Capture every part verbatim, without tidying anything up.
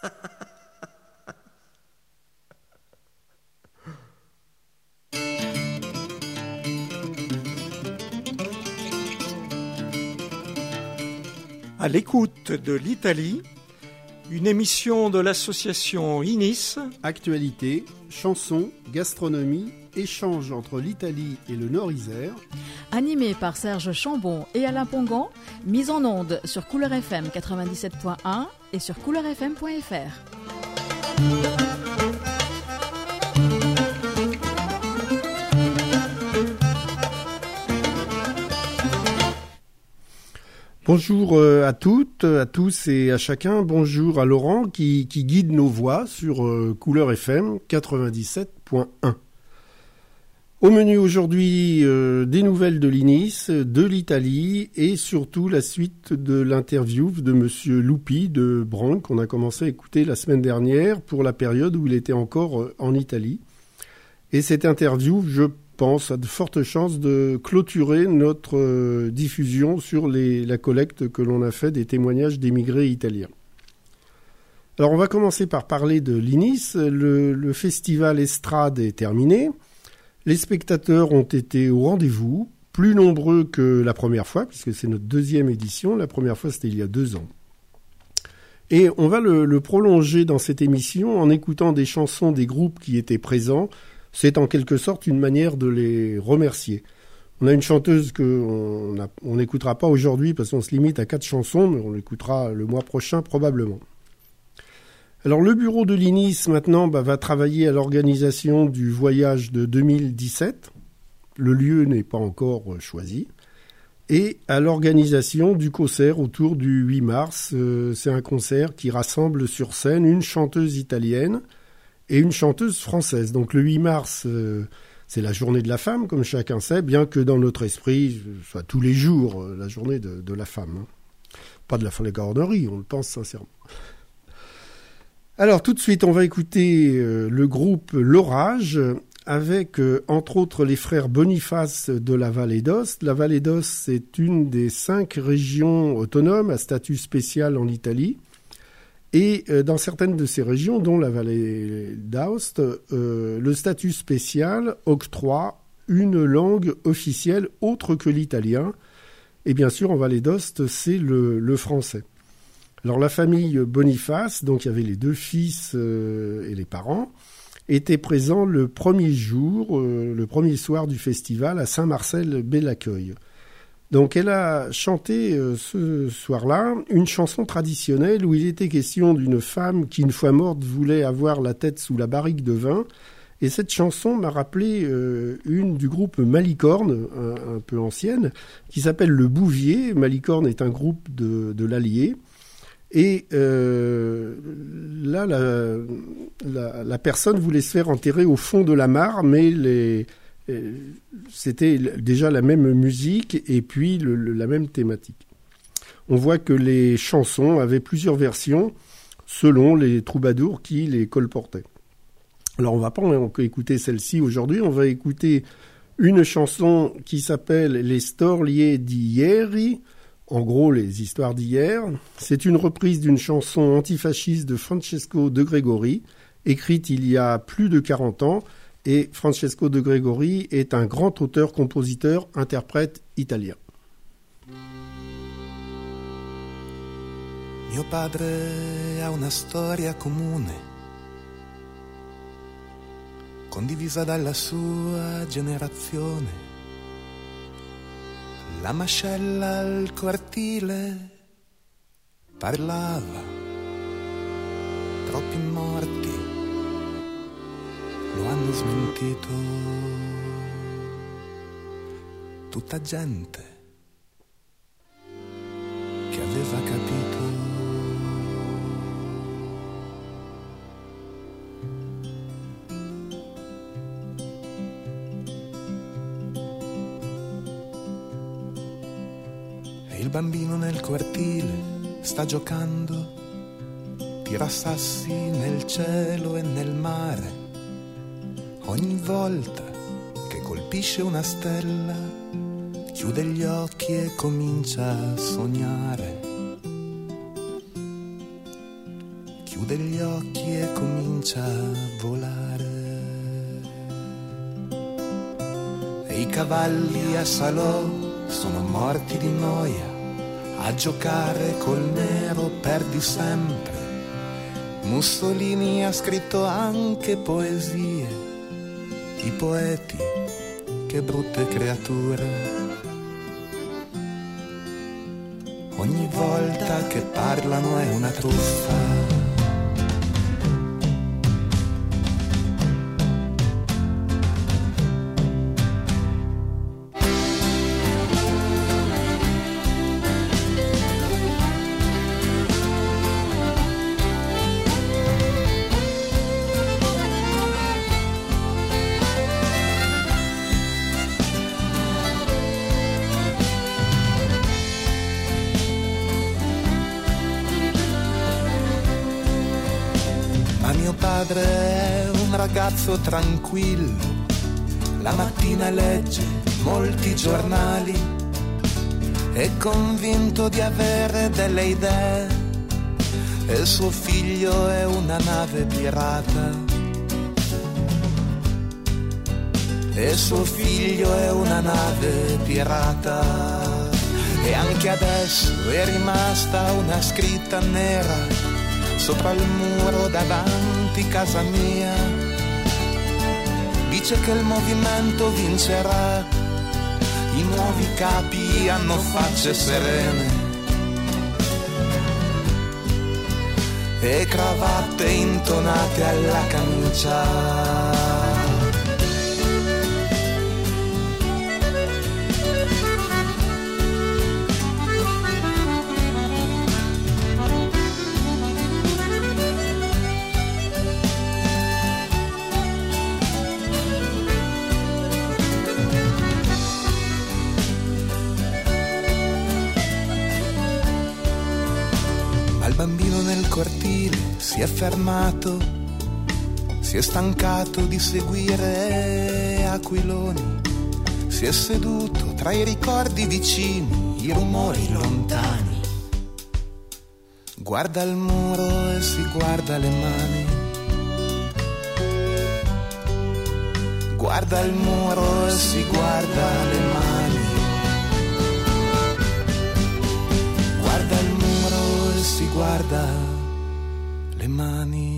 À l'écoute de l'Italie, une émission de l'association I N I S. Actualité, chansons, gastronomie, échange entre l'Italie et le Nord-Isère. Animé par Serge Chambon et Alain Pongan, mise en onde sur Couleur F M quatre-vingt-dix-sept point un et sur couleur f m point f r. Bonjour à toutes, à tous et à chacun. Bonjour à Laurent qui, qui guide nos voix sur euh, Couleur F M quatre-vingt-dix-sept point un. Au menu aujourd'hui, euh, des nouvelles de l'I N I S, de l'Italie et surtout la suite de l'interview de Monsieur Lupi de Branc qu'on a commencé à écouter la semaine dernière pour la période où il était encore euh, en Italie. Et cette interview, je pense, a de fortes chances de clôturer notre euh, diffusion sur les, la collecte que l'on a fait des témoignages d'émigrés italiens. Alors on va commencer par parler de l'I N I S. Le, le festival Estrade est terminé. Les spectateurs ont été au rendez-vous, plus nombreux que la première fois, puisque c'est notre deuxième édition. La première fois, c'était il y a deux ans. Et on va le, le prolonger dans cette émission en écoutant des chansons des groupes qui étaient présents. C'est en quelque sorte une manière de les remercier. On a une chanteuse qu'on n'écoutera pas aujourd'hui parce qu'on se limite à quatre chansons, mais on l'écoutera le mois prochain probablement. Alors le bureau de l'I N I S maintenant bah, va travailler à l'organisation du voyage de deux mille dix-sept. Le lieu n'est pas encore choisi. Et à l'organisation du concert autour du huit mars. Euh, c'est un concert qui rassemble sur scène une chanteuse italienne et une chanteuse française. Donc le huit mars, euh, c'est la journée de la femme, comme chacun sait, bien que dans notre esprit, soit tous les jours, euh, la journée de, de la femme. Hein. Pas de la flagornerie, on le pense sincèrement. Alors tout de suite, on va écouter euh, le groupe L'Orage, avec euh, entre autres les frères Boniface de la Vallée d'Aoste. La Vallée d'Aoste, c'est une des cinq régions autonomes à statut spécial en Italie. Et euh, dans certaines de ces régions, dont la Vallée d'Aoste, euh, le statut spécial octroie une langue officielle autre que l'italien. Et bien sûr, en Vallée d'Aoste, c'est le, le français. Alors la famille Boniface, donc il y avait les deux fils euh, et les parents, était présent le premier jour, euh, le premier soir du festival à Saint-Marcel-Bel-Accueil. Donc elle a chanté euh, ce soir-là une chanson traditionnelle où il était question d'une femme qui, une fois morte, voulait avoir la tête sous la barrique de vin. Et cette chanson m'a rappelé euh, une du groupe Malicorne, un, un peu ancienne, qui s'appelle Le Bouvier. Malicorne est un groupe de, de l'Allier. Et euh, là, la, la, la personne voulait se faire enterrer au fond de la mare, mais les, euh, c'était déjà la même musique et puis le, le, la même thématique. On voit que les chansons avaient plusieurs versions selon les troubadours qui les colportaient. Alors on va pas écouter celle-ci aujourd'hui, on va écouter une chanson qui s'appelle Les Storie di Ieri. En gros, les histoires d'hier. C'est une reprise d'une chanson antifasciste de Francesco De Gregori, écrite il y a plus de quarante ans. Et Francesco De Gregori est un grand auteur, compositeur, interprète italien. Mio padre ha una storia comune, condivisa dalla sua generazione. La mascella al cortile parlava, troppi morti lo hanno smentito, tutta gente che aveva capito. Il bambino nel cortile sta giocando, tira sassi nel cielo e nel mare. Ogni volta che colpisce una stella, chiude gli occhi e comincia a sognare. chiude gli occhi e comincia a volare. E i cavalli a Salò sono morti di noia, a giocare col nero perdi sempre. Mussolini ha scritto anche poesie, i poeti, che brutte creature. Ogni volta che parlano è una truffa. Padre è un ragazzo tranquillo, la mattina legge molti giornali, è convinto di avere delle idee, e suo figlio è una nave pirata, e suo figlio è una nave pirata, e anche adesso è rimasta una scritta nera sopra il muro davanti casa mia. Dice che il movimento vincerà, i nuovi capi hanno facce serene e cravatte intonate alla camicia. Bambino nel cortile si è fermato, si è stancato di seguire aquiloni, si è seduto tra i ricordi vicini, i rumori lontani. Guarda il muro e si guarda le mani. Guarda il muro e si guarda le mani. Guarda il muro e si guarda le mani.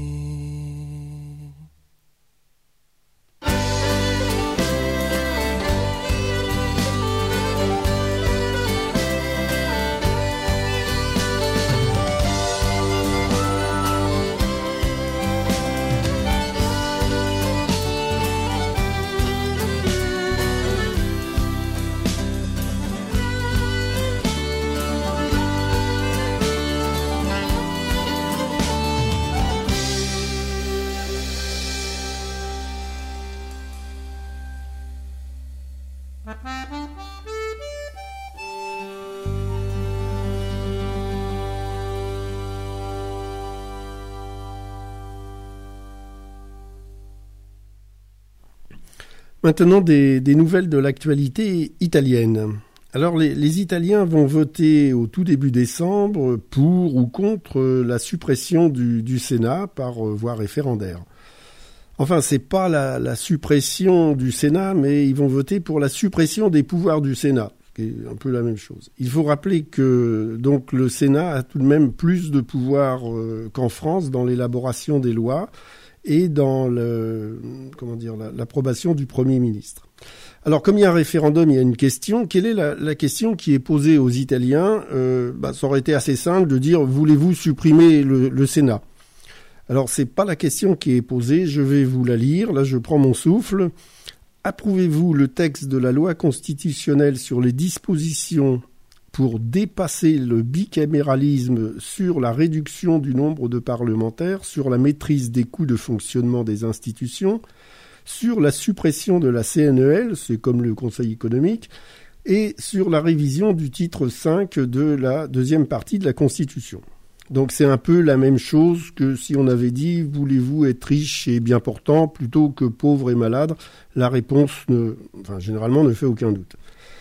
Maintenant, des, des nouvelles de l'actualité italienne. Alors, les, les Italiens vont voter au tout début décembre pour ou contre la suppression du, du Sénat par voie référendaire. Enfin, c'est pas la, la suppression du Sénat, mais ils vont voter pour la suppression des pouvoirs du Sénat, ce qui est un peu la même chose. Il faut rappeler que donc le Sénat a tout de même plus de pouvoir euh, qu'en France dans l'élaboration des lois et dans le, comment dire, la, l'approbation du Premier ministre. Alors, comme il y a un référendum, il y a une question. Quelle est la, la question qui est posée aux Italiens ? euh, bah, Ça aurait été assez simple de dire « Voulez-vous supprimer le, le Sénat ?» Alors, c'est pas la question qui est posée. Je vais vous la lire. Là, je prends mon souffle. Approuvez-vous le texte de la loi constitutionnelle sur les dispositions pour dépasser le bicaméralisme sur la réduction du nombre de parlementaires, sur la maîtrise des coûts de fonctionnement des institutions, sur la suppression de la C N E L, c'est comme le Conseil économique, et sur la révision du titre cinq de la deuxième partie de la Constitution. Donc c'est un peu la même chose que si on avait dit « Voulez-vous être riche et bien portant plutôt que pauvre et malade ?» La réponse, ne, enfin, généralement, ne fait aucun doute.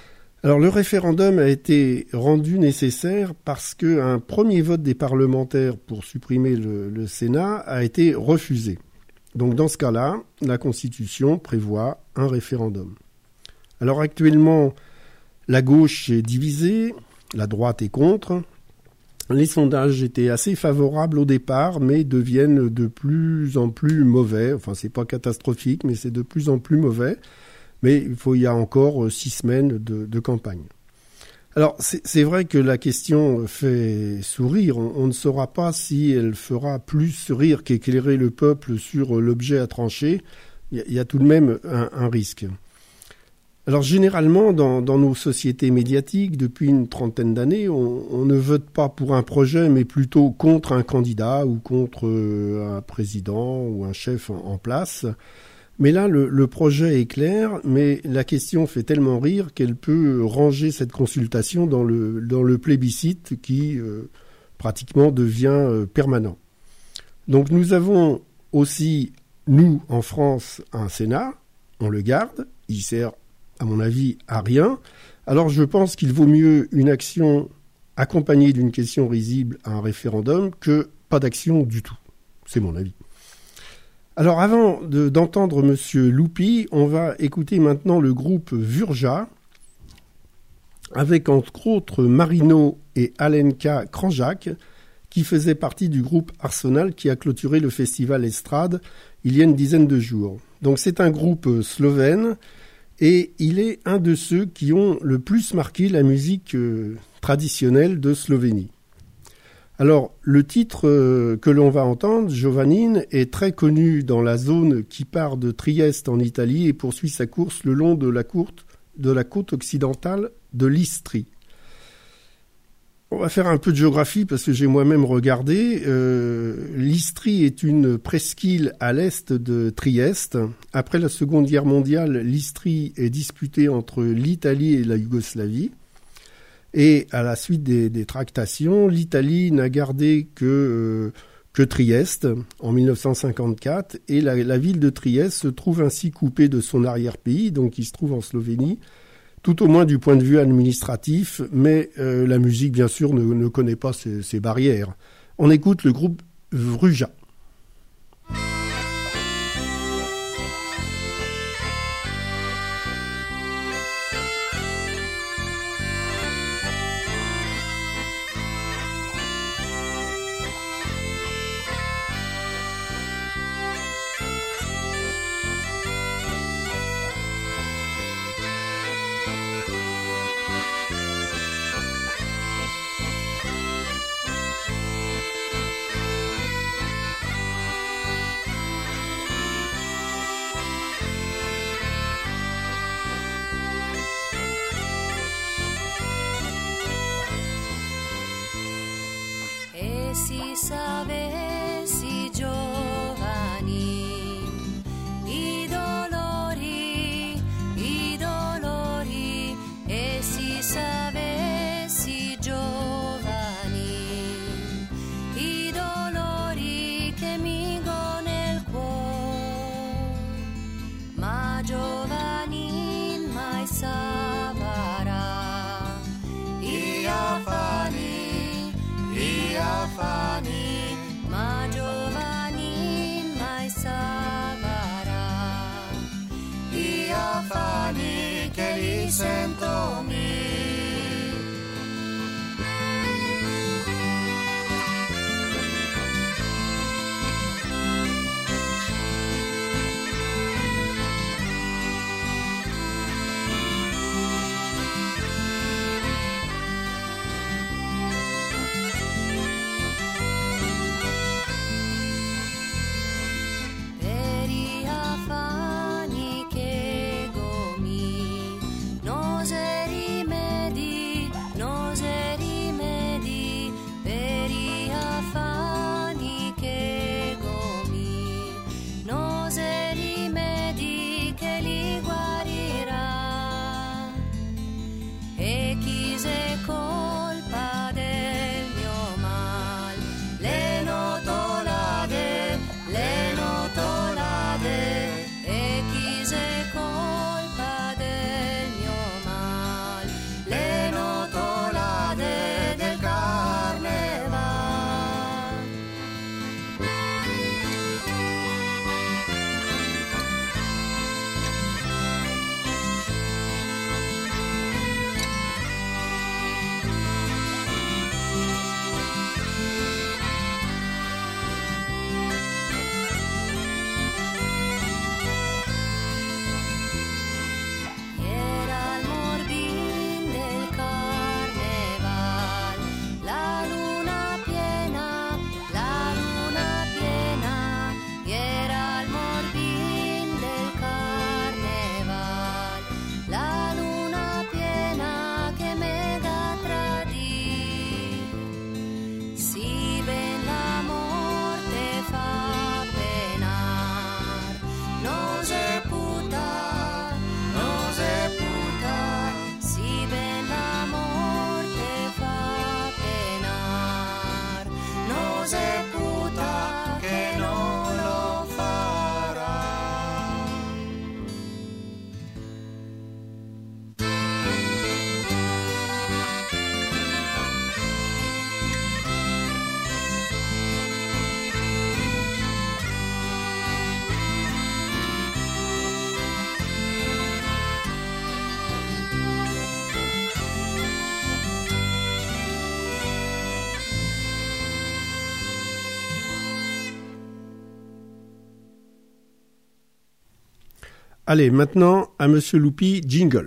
Alors le référendum a été rendu nécessaire parce qu'un premier vote des parlementaires pour supprimer le, le Sénat a été refusé. Donc dans ce cas-là, la Constitution prévoit un référendum. Alors actuellement, la gauche est divisée, la droite est contre. Les sondages étaient assez favorables au départ, mais deviennent de plus en plus mauvais. Enfin, c'est pas catastrophique, mais c'est de plus en plus mauvais. Mais il faut, il y a encore six semaines de, de campagne. Alors, c'est, c'est vrai que la question fait sourire. On, on ne saura pas si elle fera plus rire qu'éclairer le peuple sur l'objet à trancher. Il y a, il y a tout de même un, un risque. Alors, généralement, dans, dans nos sociétés médiatiques, depuis une trentaine d'années, on, on ne vote pas pour un projet, mais plutôt contre un candidat ou contre un président ou un chef en, en place. Mais là, le, le projet est clair, mais la question fait tellement rire qu'elle peut ranger cette consultation dans le, dans le plébiscite qui euh, pratiquement devient euh, permanent. Donc nous avons aussi, nous, en France, un Sénat, on le garde, il sert, à mon avis, à rien. Alors je pense qu'il vaut mieux une action accompagnée d'une question risible à un référendum que pas d'action du tout. C'est mon avis. Alors avant de, d'entendre Monsieur Loupi, on va écouter maintenant le groupe Vurja, avec entre autres Marino et Alenka Kranjak, qui faisaient partie du groupe Arsenal qui a clôturé le festival Estrade il y a une dizaine de jours. Donc c'est un groupe slovène et il est un de ceux qui ont le plus marqué la musique euh, traditionnelle de Slovénie. Alors, le titre euh, que l'on va entendre, Giovannin, est très connu dans la zone qui part de Trieste en Italie et poursuit sa course le long de la, courte, de la côte occidentale de l'Istrie. On va faire un peu de géographie parce que j'ai moi-même regardé. Euh, L'Istrie est une presqu'île à l'est de Trieste. Après la Seconde Guerre mondiale, l'Istrie est disputée entre l'Italie et la Yougoslavie. Et à la suite des, des tractations, l'Italie n'a gardé que, euh, que Trieste en mille neuf cent cinquante-quatre. Et la, la ville de Trieste se trouve ainsi coupée de son arrière-pays, donc qui se trouve en Slovénie, tout au moins du point de vue administratif. Mais euh, la musique, bien sûr, ne, ne connaît pas ces, ces barrières. On écoute le groupe Vruja. Allez, maintenant, à Monsieur Loupi, jingle.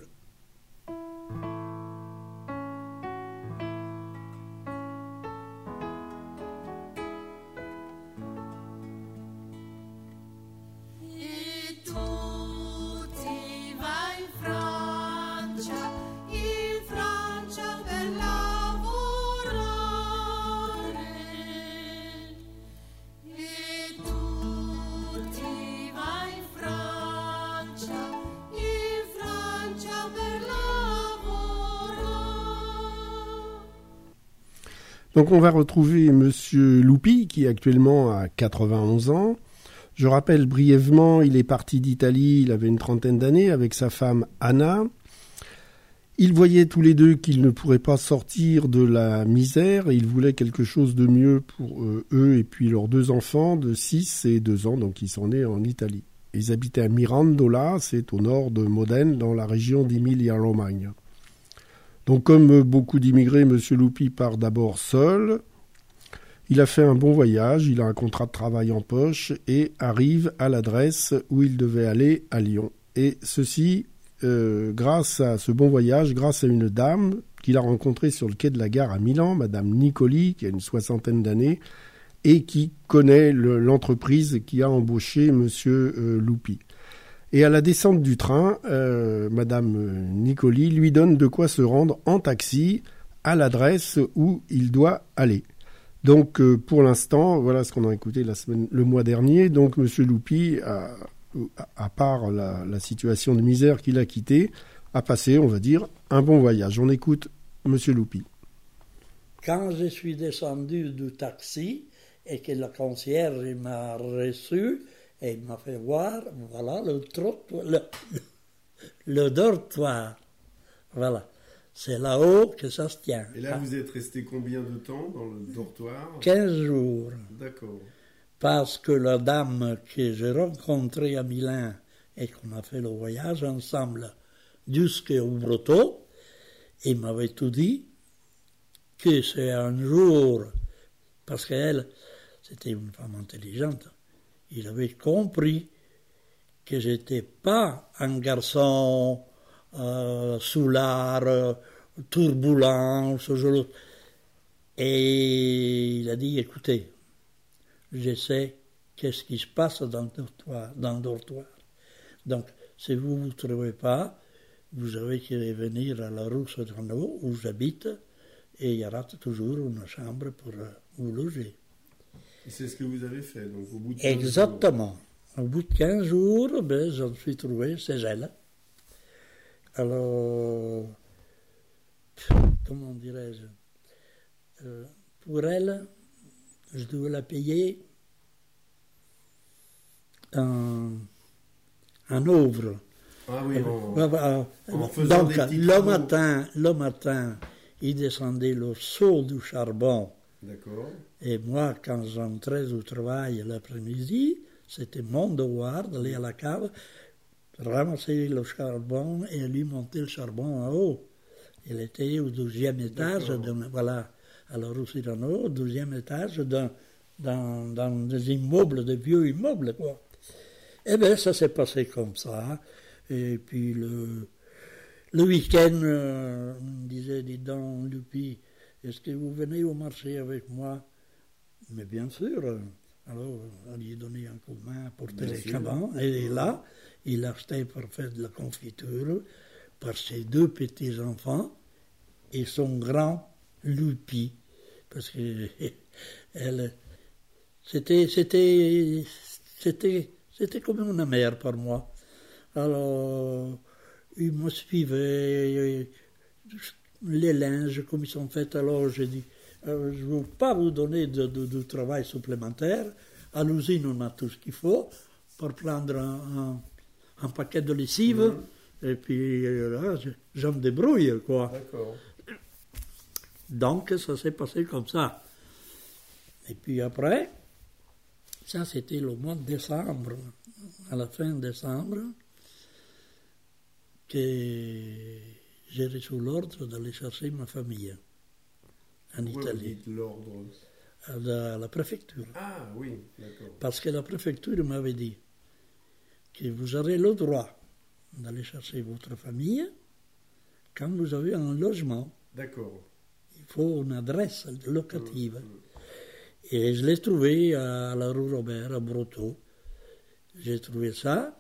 Donc on va retrouver Monsieur Loupi qui actuellement a quatre-vingt-onze ans. Je rappelle brièvement, il est parti d'Italie, il avait une trentaine d'années avec sa femme Anna. Ils voyaient tous les deux qu'ils ne pourraient pas sortir de la misère et ils voulaient quelque chose de mieux pour euh, eux et puis leurs deux enfants de six et deux ans, donc ils sont nés en Italie. Ils habitaient à Mirandola, c'est au nord de Modène, dans la région d'Emilia-Romagna. Donc comme beaucoup d'immigrés, M. Loupi part d'abord seul. Il a fait un bon voyage, il a un contrat de travail en poche et arrive à l'adresse où il devait aller à Lyon. Et ceci, euh, grâce à ce bon voyage, grâce à une dame qu'il a rencontrée sur le quai de la gare à Milan, Madame Nicoli, qui a une soixantaine d'années, et qui connaît le, l'entreprise qui a embauché M. Euh, Loupi. Et à la descente du train, euh, Madame Nicoli lui donne de quoi se rendre en taxi à l'adresse où il doit aller. Donc, euh, pour l'instant, voilà ce qu'on a écouté la semaine, le mois dernier. Donc, M. Loupi, a, à part la, la situation de misère qu'il a quittée, a passé, on va dire, un bon voyage. On écoute M. Loupi. Quand je suis descendu du taxi et que le concierge m'a reçu, et il m'a fait voir, voilà, le, trottoir, le, le dortoir. Voilà. C'est là-haut que ça se tient. Et là, vous êtes resté combien de temps dans le dortoir ? quinze jours. D'accord. Parce que la dame que j'ai rencontrée à Milan et qu'on a fait le voyage ensemble jusqu'au Breton, il m'avait tout dit que c'est un jour, parce qu'elle, c'était une femme intelligente, il avait compris que j'étais pas un garçon euh, soulard, euh, turbulent, ce genre de... Et il a dit, écoutez, je sais qu'est-ce qui se passe dans le dortoir. Dans le dortoir. Donc, si vous ne vous trouvez pas, vous avez qu'à venir à la rue Sodrano, où j'habite, et il y aura toujours une chambre pour euh, vous loger. Et c'est ce que vous avez fait, donc au bout de Exactement. Au bout de quinze jours, ben, je me suis trouvé chez elle. Alors, comment dirais-je, euh, pour elle, je devais la payer en, en ouvre. Ah oui, en, euh, en faisant donc, des petits le travaux. matin, le matin, il descendait le seau du charbon. D'accord. Et moi, quand j'entrais au travail l'après-midi, c'était mon devoir d'aller à la cave, ramasser le charbon et lui monter le charbon en haut. Il était au douzième étage, de, voilà, à la rue Cyrano, au douzième étage, dans, dans, dans des immeubles, des vieux immeubles, quoi. Eh bien, ça s'est passé comme ça. Et puis, le, le week-end, euh, on me disait, dis donc, Loupi, est-ce que vous venez au marché avec moi? Mais bien sûr. Alors, on lui a donné un coup de main pour les cabans. Et là, il achetait pour faire de la confiture par ses deux petits-enfants et son grand Loupi. Parce que elle, c'était, c'était, c'était, c'était comme une mère pour moi. Alors, il me suivait, les linges comme ils sont faits. Alors, j'ai dit, euh, je ne veux pas vous donner de, de, de travail supplémentaire. À l'usine, on a tout ce qu'il faut pour prendre un, un, un paquet de lessive. Mmh. Et puis, là, je, je me débrouille, quoi. D'accord. Donc, ça s'est passé comme ça. Et puis après, ça, c'était le mois de décembre, à la fin de décembre, que j'ai reçu l'ordre d'aller chercher ma famille en Pourquoi Italie. Vous dites l'ordre? À la, à la préfecture. Ah oui, d'accord. Parce que la préfecture m'avait dit que vous aurez le droit d'aller chercher votre famille quand vous avez un logement. D'accord. Il faut une adresse locative. Mmh. Et je l'ai trouvé à la rue Robert, à Brotteaux. J'ai trouvé ça.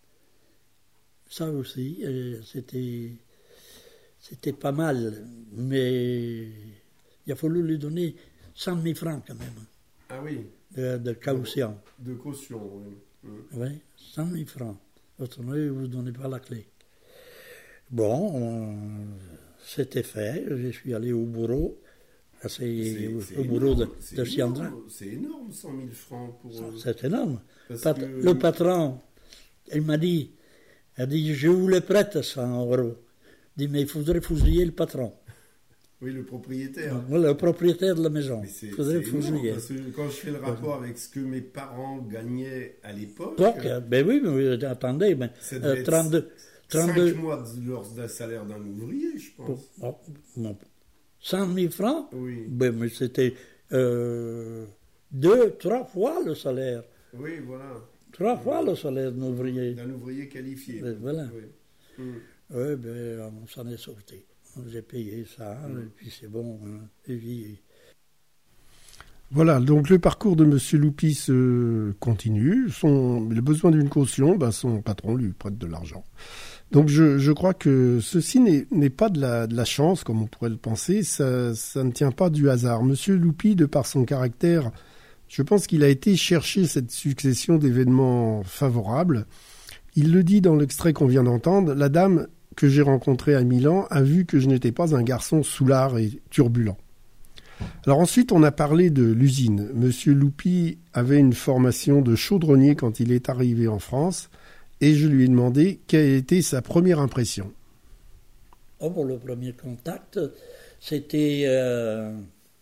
Ça aussi, c'était, c'était pas mal. Mais il a fallu lui donner cent mille francs quand même. Ah oui. De, de caution. De caution, oui. Mmh. Oui, cent mille francs. Autrement, il ne vous donnez pas la clé. Bon, on, c'était fait. Je suis allé au bureau. C'est, c'est, au, c'est au bureau énorme, de, de Chiandra. C'est énorme, cent mille francs pour... C'est énorme. Pat, que... Le patron, il m'a dit, il a dit, je vous le prête cent euros. Il dit, mais il faudrait fusiller le patron. Oui, le propriétaire. Le propriétaire de la maison. Mais c'est, il faudrait c'est fusiller. Énorme, parce que quand je fais le rapport avec ce que mes parents gagnaient à l'époque... Donc, ben oui, mais attendez, mais euh, trente-deux... trente-deux... cinq mois de leur de salaire d'un ouvrier, je pense. Oh, non. cent mille francs? Oui. Ben, mais c'était euh, deux, trois fois le salaire. Oui, voilà. Trois oui. fois le salaire d'un ouvrier. D'un ouvrier qualifié. Ben, voilà. Oui, mm. Oui, ben, on s'en est sorti. J'ai payé ça, mm. et puis c'est bon. Hein. Et puis... Voilà, donc le parcours de M. Loupis euh, continue. Son, le besoin d'une caution, ben, son patron lui prête de l'argent. Donc je, je crois que ceci n'est, n'est pas de la, de la chance, comme on pourrait le penser, ça, ça ne tient pas du hasard. Monsieur Loupis, de par son caractère, je pense qu'il a été chercher cette succession d'événements favorables. Il le dit dans l'extrait qu'on vient d'entendre, la dame que j'ai rencontrée à Milan a vu que je n'étais pas un garçon soulard et turbulent. Alors ensuite, on a parlé de l'usine. Monsieur Loupis avait une formation de chaudronnier quand il est arrivé en France. Et je lui ai demandé quelle était sa première impression. Oh, pour le premier contact, c'était, euh,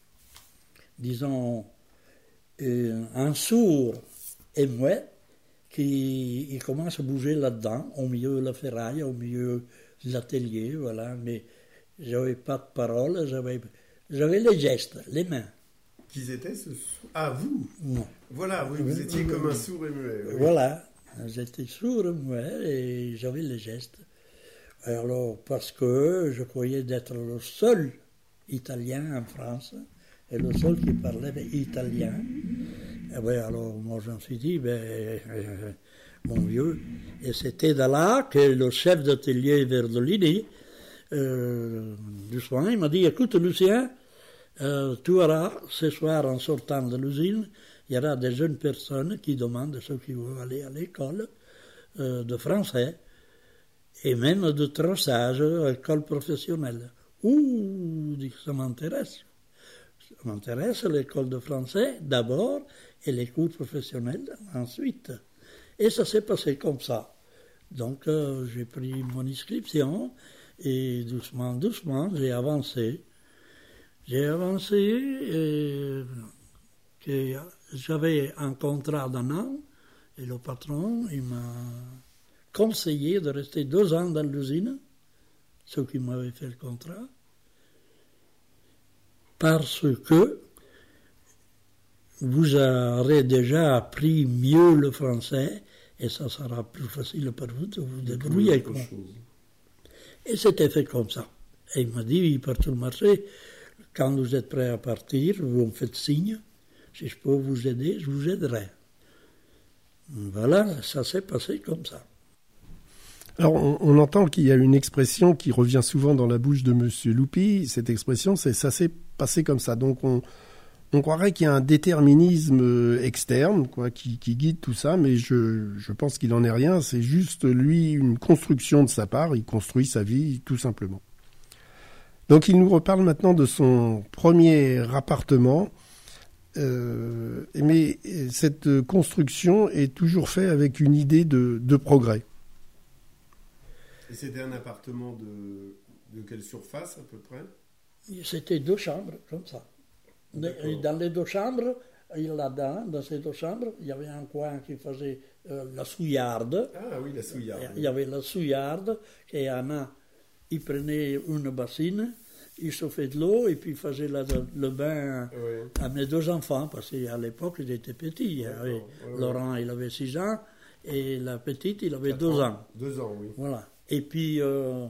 disons, euh, un sourd et muet qui il commence à bouger là-dedans, au milieu de la ferraille, au milieu de l'atelier, voilà. Mais j'avais pas de parole, j'avais, j'avais les gestes, les mains. Qui étaient ce sourd? Ah, vous? Non. Voilà, oui, vous étiez comme un sourd et muet. Oui. Voilà. J'étais sourd, ouais, et j'avais les gestes. Alors, parce que je croyais d'être le seul Italien en France, et le seul qui parlait italien. Et ben, alors, moi, je me suis dit, ben, euh, mon vieux, et c'était de là que le chef d'atelier Verdolini, euh, du soin, il m'a dit, écoute, Lucien, euh, tu auras, ce soir, en sortant de l'usine, il y aura des jeunes personnes qui demandent, ceux qui veulent aller à l'école, euh, de français, et même de traçage, école professionnelle. Ouh, ça m'intéresse. Ça m'intéresse l'école de français d'abord, et les cours professionnels ensuite. Et ça s'est passé comme ça. Donc euh, j'ai pris mon inscription, et doucement, doucement, j'ai avancé. J'ai avancé, et... que j'avais un contrat d'un an et le patron il m'a conseillé de rester deux ans dans l'usine, ceux qui m'avaient fait le contrat, parce que vous aurez déjà appris mieux le français et ça sera plus facile pour vous de vous débrouiller avec moi. Et c'était fait comme ça. Et il m'a dit, par tout le marché, quand vous êtes prêt à partir, vous me faites signe. Si je peux vous aider, je vous aiderai. Voilà, ça s'est passé comme ça. Alors, on, on entend qu'il y a une expression qui revient souvent dans la bouche de M. Loupis. Cette expression, c'est « ça s'est passé comme ça ». Donc, on, on croirait qu'il y a un déterminisme externe quoi, qui, qui guide tout ça, mais je, je pense qu'il n'en est rien. C'est juste, lui, une construction de sa part. Il construit sa vie, tout simplement. Donc, il nous reparle maintenant de son premier appartement. Euh, mais cette construction est toujours faite avec une idée de, de progrès. Et c'était un appartement de, de quelle surface à peu près? C'était deux chambres, comme ça. D'accord. Dans les deux chambres, là-dedans, dans ces deux chambres, il y avait un coin qui faisait euh, la souillarde. Ah oui, la souillarde. Il y avait la souillarde, et Anna, il prenait une bassine, il chauffait de l'eau et puis il faisait la, le bain oui. à mes deux enfants, parce qu'à l'époque, ils étaient petits. Oui. Oui. Laurent, il avait six ans, et la petite, il avait Quatre deux ans. ans. Deux ans, oui. Voilà. Et puis, euh,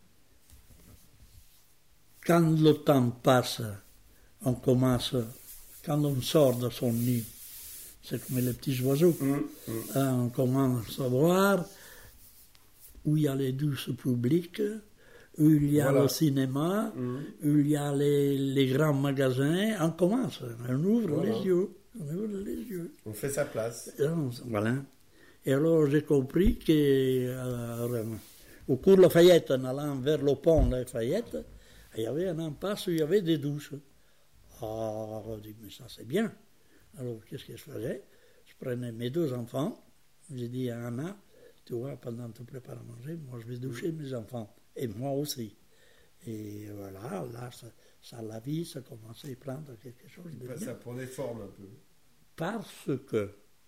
quand le temps passe, on commence, quand on sort de son nid, c'est comme les petits oiseaux, Mmh, mmh. hein, on commence à voir où il y a les douches publiques, où il y a Voilà. le cinéma, Mmh. où il y a les, les grands magasins. On commence, on ouvre Voilà. les yeux, on ouvre les yeux. On fait sa place. Et on- Voilà. Et alors j'ai compris que euh, au cours Lafayette, en allant vers le pont Lafayette, il y avait un impasse où il y avait des douches. Ah, on dit, mais ça c'est bien. Alors qu'est-ce que je faisais? Je prenais mes deux enfants, j'ai dit à Anna, tu vois, pendant que tu prépares à manger, moi je vais doucher mes enfants, et moi aussi. Et voilà, là, ça, ça la vie, ça commençait à prendre quelque chose de bien. Ça prenait forme un peu. Parce que,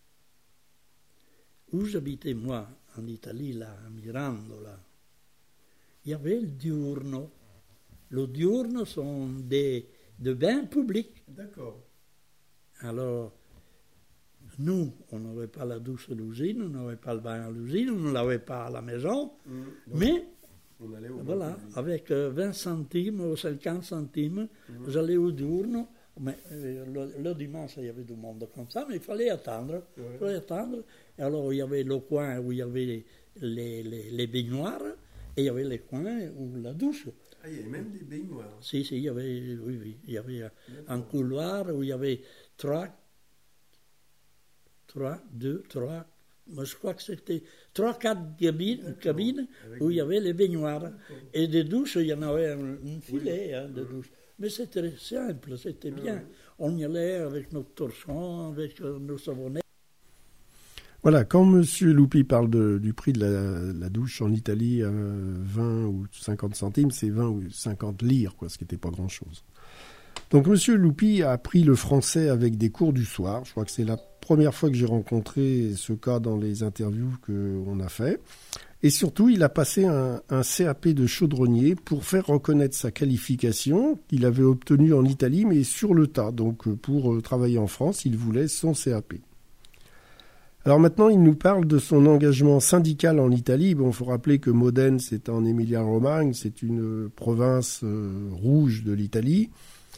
où j'habitais moi, en Italie, là, à Mirandola, il y avait le diurno. Le diurno sont des, des bains publics. D'accord. Alors, nous, on n'avait pas la douche à l'usine, on n'avait pas le bain à l'usine, on ne l'avait pas à la maison, Mmh. Donc, mais on allait au voilà, public. avec euh, vingt centimes ou cinquante centimes, j'allais au diurno. Mais euh, le, le dimanche, il y avait du monde comme ça, mais il fallait attendre. Ouais. Il fallait attendre. Et alors, il y avait le coin où il y avait les, les, les, les baignoires, et il y avait les coins où la douche. Ah, il y avait même des baignoires. Si, si, il y avait, oui, oui, il y avait euh, un couloir où il y avait trois, trois, deux, trois, moi je crois que c'était trois, quatre cabines, cabines Avec où des- il y avait les baignoires. Et des douches, il y en avait un, un filet hein, de douches. Mais c'était simple, c'était bien. On y allait avec notre torchon, avec euh, nos savonnets. Voilà, quand M. Lupi parle de- du prix de la, la douche en Italie à vingt ou cinquante centimes, c'est vingt ou cinquante lire, quoi, ce qui n'était pas grand-chose. Donc M. Lupi a appris le français avec des cours du soir. Je crois que c'est la première fois que j'ai rencontré ce cas dans les interviews qu'on a fait. Et surtout, il a passé un, un C A P de chaudronnier pour faire reconnaître sa qualification qu'il avait obtenue en Italie, mais sur le tas. Donc pour euh, travailler en France, il voulait son C A P. Alors maintenant, il nous parle de son engagement syndical en Italie. Bon, il faut rappeler que Modène, c'est en Émilie-Romagne, c'est une province euh, rouge de l'Italie.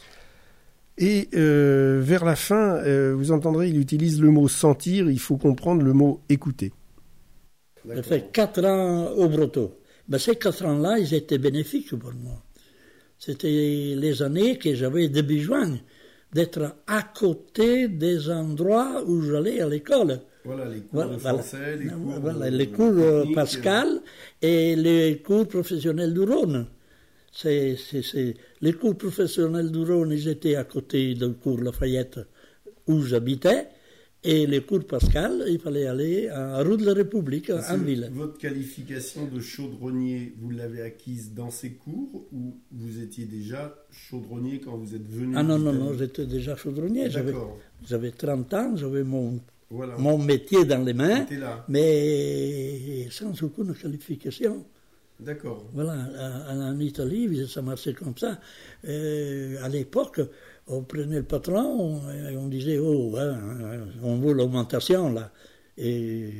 Et euh, vers la fin, euh, vous entendrez, il utilise le mot sentir, il faut comprendre le mot écouter. J'ai fait quatre ans au Brotteau. Ben, ces quatre ans-là, ils étaient bénéfiques pour moi. C'était les années que j'avais de besoin d'être à côté des endroits où j'allais à l'école. Voilà, les cours Voilà, de voilà. français, les cours, Voilà, de- les cours euh, techniques, Pascal et les cours professionnels du Rhône. C'est, c'est, c'est... Les cours professionnels du Rhône, ils étaient à côté du cours Lafayette où j'habitais. Et les cours Pascal, il fallait aller à rue de la République, Parce en que ville. Votre qualification de chaudronnier, vous l'avez acquise dans ces cours ou vous étiez déjà chaudronnier quand vous êtes venu Ah non, non, d'Italie? non, j'étais déjà chaudronnier. J'avais, D'accord. j'avais trente ans, j'avais mon, Voilà. mon métier dans les mains, C'était là. mais sans aucune qualification. D'accord. Voilà, en, en Italie, ça marchait comme ça. Euh, à l'époque, on prenait le patron et on disait, oh, hein, on veut l'augmentation, là. Et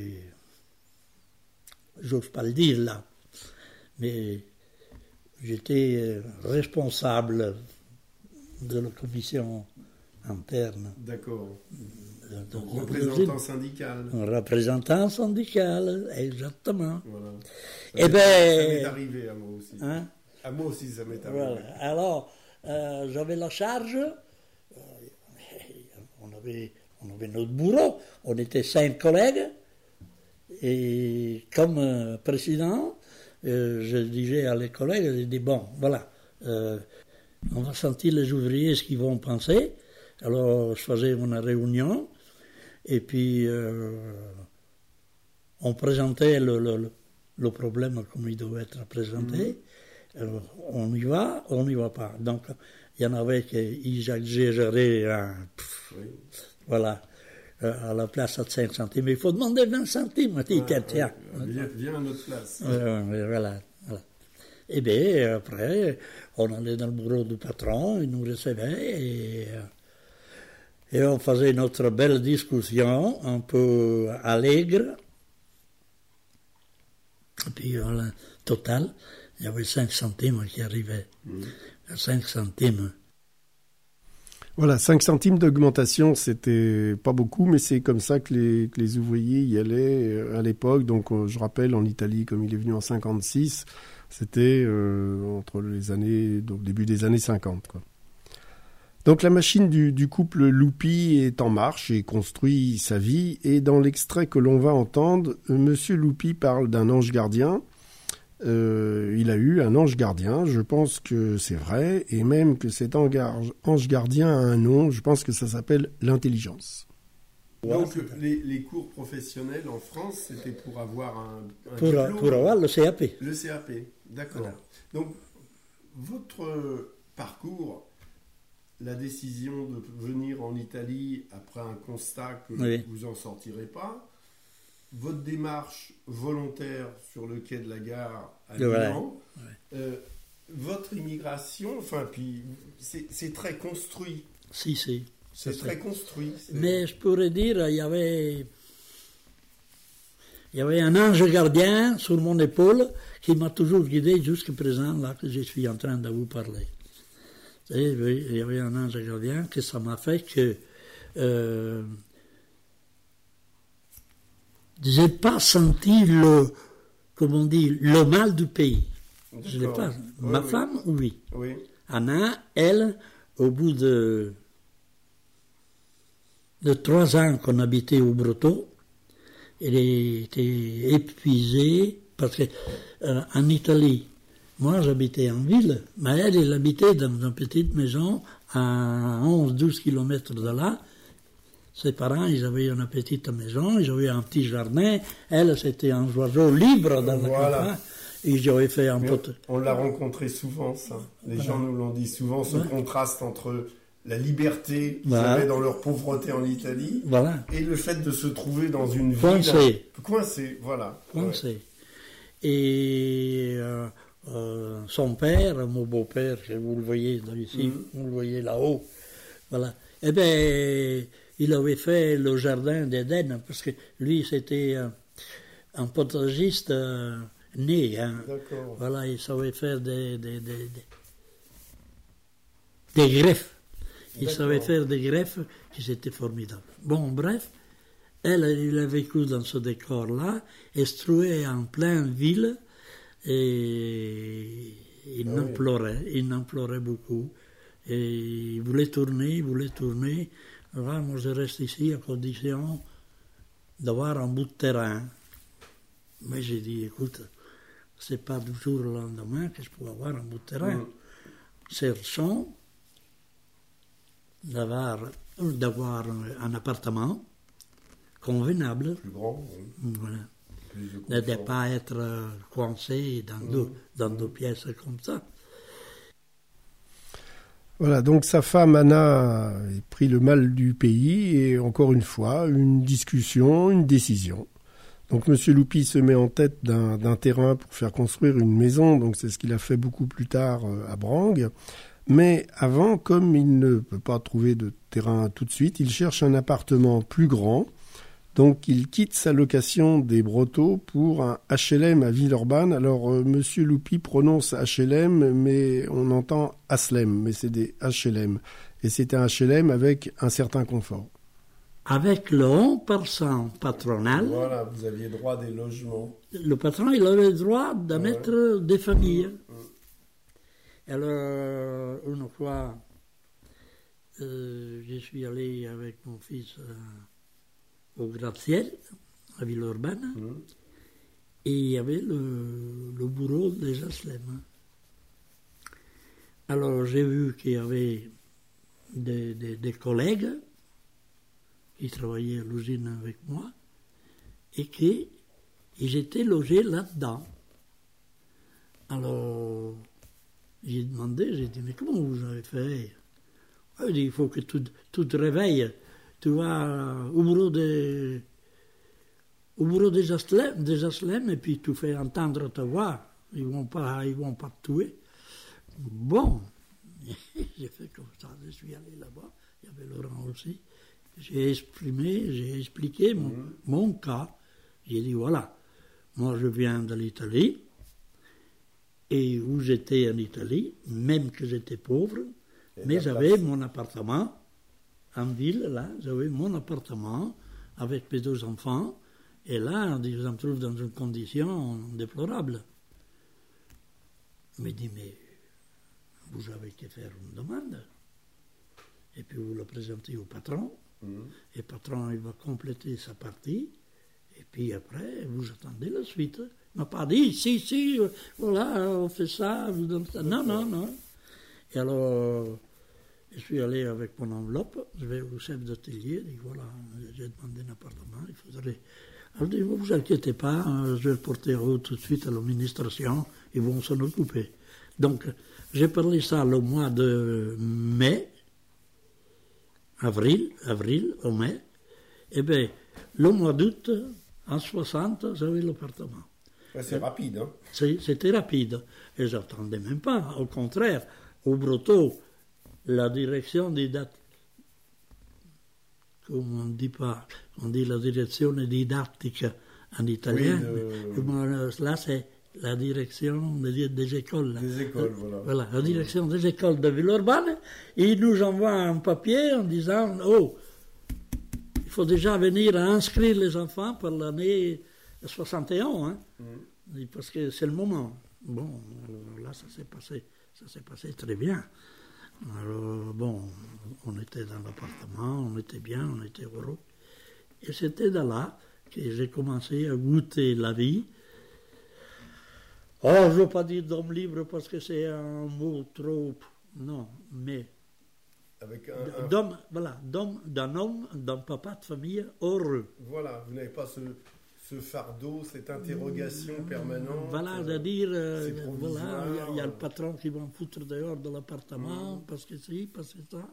j'ose pas le dire, là. Mais j'étais responsable de la commission interne. D'accord. de- de- Donc, de- représentant syndical. Un représentant syndical, exactement. Voilà. Eh Ça ben- m'est arrivé à moi aussi. Hein? À moi aussi, ça m'est arrivé. Voilà. Alors, euh, j'avais la charge, euh, on, avait, on avait notre bureau, on était cinq collègues, et comme euh, président, euh, je disais à les collègues, j'ai dit, bon, voilà, euh, on va sentir les ouvriers ce qu'ils vont penser. Alors, je faisais une réunion, et puis euh, on présentait le, le, le problème comme il devait être présenté. Alors, on y va, on n'y va pas. Donc, il y en avait qui exagéraient, hein, pff, Oui. voilà, euh, à la place à cinq centimes. Il faut demander vingt centimes. Tiens, Ouais, tiens. ouais. Viens, viens à notre place. Euh, voilà, voilà. Et bien, après, on allait dans le bureau du patron, il nous recevait et, et on faisait notre belle discussion, un peu allègre, Et puis, voilà, total, il y avait cinq centimes qui arrivaient. Mmh. cinq centimes. Voilà, cinq centimes d'augmentation, c'était pas beaucoup, mais c'est comme ça que les, que les ouvriers y allaient à l'époque. Donc, euh, je rappelle, en Italie, comme il est venu en cinquante-six, c'était euh, entre les années, donc début des années cinquante, quoi. Donc, la machine du, du couple Lupi est en marche et construit sa vie. Et dans l'extrait que l'on va entendre, euh, Monsieur Lupi parle d'un ange gardien. Euh, il a eu un ange gardien, je pense que c'est vrai, et même que cet ange gardien a un nom, je pense que ça s'appelle l'intelligence. Donc les, les cours professionnels en France, c'était pour avoir un, un pour, diplôme. Pour avoir le C A P. Le C A P, d'accord. Voilà. Donc votre parcours, la décision de venir en Italie après un constat que oui. vous en sortirez pas, votre démarche volontaire sur le quai de la gare à Milan, ouais. ouais. euh, votre immigration, enfin, puis c'est, c'est très construit. Si, si. C'est, c'est très construit. C'est... Mais je pourrais dire, il y avait, il y avait un ange gardien sur mon épaule qui m'a toujours guidé jusqu'à présent, là, que je suis en train de vous parler. Et, oui, il y avait un ange gardien que ça m'a fait que... Euh, je n'ai pas senti le, comment on dit, le mal du pays. D'accord. Je l'ai pas. Oui, Ma oui. femme, oui. oui. Anna, elle, au bout de, de trois ans qu'on habitait au Breton, elle était épuisée parce que euh, en Italie, moi j'habitais en ville, mais elle, elle habitait dans une petite maison à onze douze kilomètres de là. Ses parents, ils avaient une petite maison, ils avaient un petit jardin. Elle, c'était un oiseau libre dans voilà. la campagne. Et j'avais fait un peu... On l'a rencontré souvent, ça. Les voilà. gens nous l'ont dit souvent, ce voilà. contraste entre la liberté qu'ils voilà. avaient dans leur pauvreté en Italie voilà. et le fait de se trouver dans une ville... Coincé. Coincé, voilà. Coincé. Ouais. Et euh, euh, son père, mon beau-père, vous le voyez ici, mm. vous le voyez là-haut, voilà. Eh bien... Il avait fait le jardin d'Éden, parce que lui, c'était euh, un potagiste euh, né. Hein. D'accord. Voilà, il savait faire des, des, des, des, des greffes. Il D'accord. savait faire des greffes qui étaient formidables. Bon, bref, elle, il a vécu dans ce décor-là, et se trouvait en pleine ville, et il ah, en oui. pleurait, il en pleurait beaucoup. Et il voulait tourner, il voulait tourner. Alors, moi, je reste ici à condition d'avoir un bout de terrain. Mais j'ai dit, écoute, c'est pas du jour au lendemain que je peux avoir un bout de terrain. Mmh. Cherchons d'avoir, d'avoir un appartement convenable. Plus grand, oui. Voilà. De ne pas être coincé dans, mmh. deux, dans mmh. deux pièces comme ça. Voilà, donc sa femme Anna a pris le mal du pays et encore une fois, une discussion, une décision. Donc M. Lupi se met en tête d'un, d'un terrain pour faire construire une maison, donc c'est ce qu'il a fait beaucoup plus tard à Brangues. Mais avant, comme il ne peut pas trouver de terrain tout de suite, il cherche un appartement plus grand. Donc il quitte sa location des Brotteaux pour un H L M à Villeurbanne. Alors euh, Monsieur Lupi prononce H L M, mais on entend Aslem, mais c'est des H L M. Et c'est un H L M avec un certain confort. Avec le un pour cent patronal. Voilà, vous aviez droit à des logements. Le patron, il avait le droit de ouais. mettre des familles. Mmh. Alors, une fois, euh, je suis allé avec mon fils... Euh, au gratte-ciel, à Villeurbanne, mmh. et il y avait le, le bureau des Aslem. Alors j'ai vu qu'il y avait des, des, des collègues qui travaillaient à l'usine avec moi, et qu'ils étaient logés là-dedans. Alors j'ai demandé, j'ai dit, mais comment vous avez fait? Il dit, il faut que tu, tu te réveilles. Tu vas au bureau des, au bureau des Aslem, des Aslem, et puis tu fais entendre ta voix. Ils ne vont pas, ils vont pas te tuer. Bon, j'ai fait comme ça, je suis allé là-bas, il y avait Laurent aussi. J'ai exprimé, j'ai expliqué mon, mmh. mon cas. J'ai dit, voilà, moi je viens de l'Italie, et où j'étais en Italie, même que j'étais pauvre, et mais j'avais place. Mon appartement en ville, là, j'avais mon appartement avec mes deux enfants, et là, je me trouve dans une condition déplorable. Il me dit, mais vous avez qu'à faire une demande, et puis vous le présentez au patron, mmh. et le patron il va compléter sa partie, et puis après, vous attendez la suite. Il ne m'a pas dit, si, si, voilà, on fait ça, vous donnez ça. Non, non, non. Et alors, je suis allé avec mon enveloppe, je vais au chef d'atelier, je dis, voilà, j'ai demandé un appartement, il faudrait... Alors, il dit, ne vous inquiétez pas, je vais le porter tout de suite à l'administration, ils vont s'en occuper. Donc, j'ai parlé ça le mois de mai, avril, avril, au mai, et bien, le mois d'août, en soixante, j'avais l'appartement. Ouais, c'est rapide, hein? C'était rapide. Et je n'attendais même pas. Au contraire, au Brotteau, la direction didactique, comme on ne dit pas, on dit la direction didactique en italien. Oui, le... Là, c'est la direction des, des écoles. Des écoles, voilà. Voilà, la direction des écoles de Villeurbanne. Ils nous envoient un papier en disant, oh, il faut déjà venir à inscrire les enfants pour l'année soixante et un, hein, mmh. parce que c'est le moment. Bon, alors là, ça s'est passé, ça s'est passé très bien. Alors, bon, on était dans l'appartement, on était bien, on était heureux. Et c'était de là que j'ai commencé à goûter la vie. Oh, je ne veux pas dire d'homme libre parce que c'est un mot trop... Non, mais... Avec un, un... D'homme, voilà, d'homme, d'un homme, d'un papa de famille heureux. Voilà, vous n'avez pas ce, ce fardeau, cette interrogation mmh, permanente. Voilà, c'est-à-dire, euh, voilà, il y, y a le patron qui va me foutre dehors de l'appartement, mmh. parce que si, parce que ça.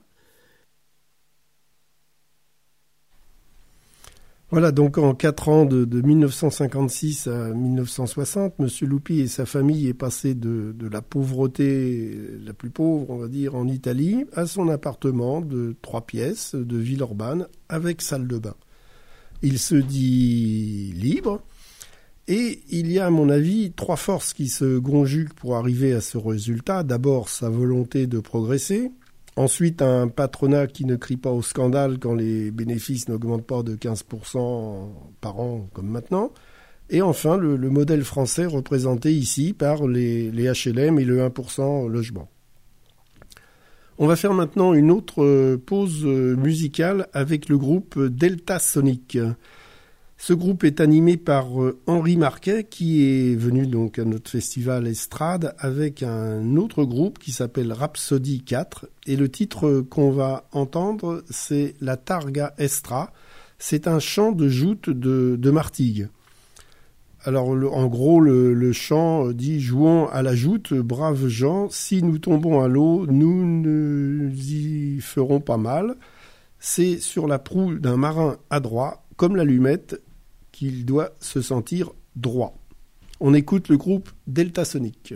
Voilà, donc en quatre ans, de, de mille neuf cent cinquante-six à mille neuf cent soixante, M. Lupi et sa famille est passé de, de la pauvreté la plus pauvre, on va dire, en Italie, à son appartement de trois pièces de Villeurbanne avec salle de bain. Il se dit libre et il y a, à mon avis, trois forces qui se conjuguent pour arriver à ce résultat. D'abord, sa volonté de progresser. Ensuite, un patronat qui ne crie pas au scandale quand les bénéfices n'augmentent pas de quinze pour cent par an comme maintenant. Et enfin, le, le modèle français représenté ici par les, les H L M et le un pour cent logement. On va faire maintenant une autre pause musicale avec le groupe Delta Sonic. Ce groupe est animé par Henri Marquet qui est venu donc à notre festival Estrade avec un autre groupe qui s'appelle Rhapsody quatre et le titre qu'on va entendre c'est La Targa Estra. C'est un chant de joute de, de Martigues. Alors le, en gros le, le chant dit « Jouons à la joute, braves gens, si nous tombons à l'eau, nous nous y ferons pas mal. » C'est sur la proue d'un marin adroit, comme l'allumette, qu'il doit se sentir droit. On écoute le groupe Delta Sonic.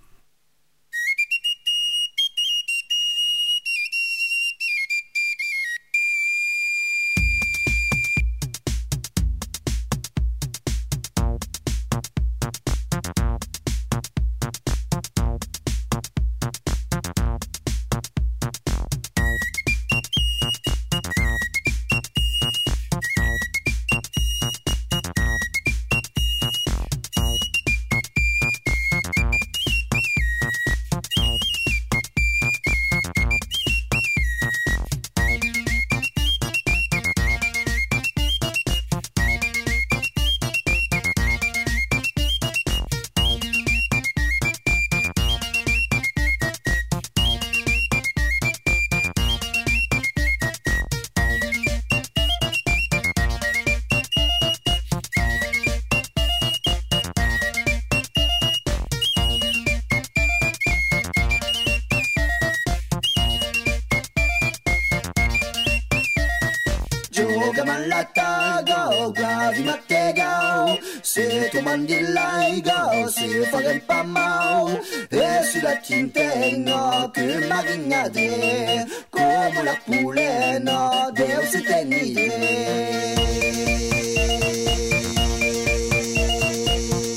Malatago, gravi mattegao, se tu mandi laigo, se fagam pa mau, e si la tintenno, che marinade, come la puleno, Deus se tenide.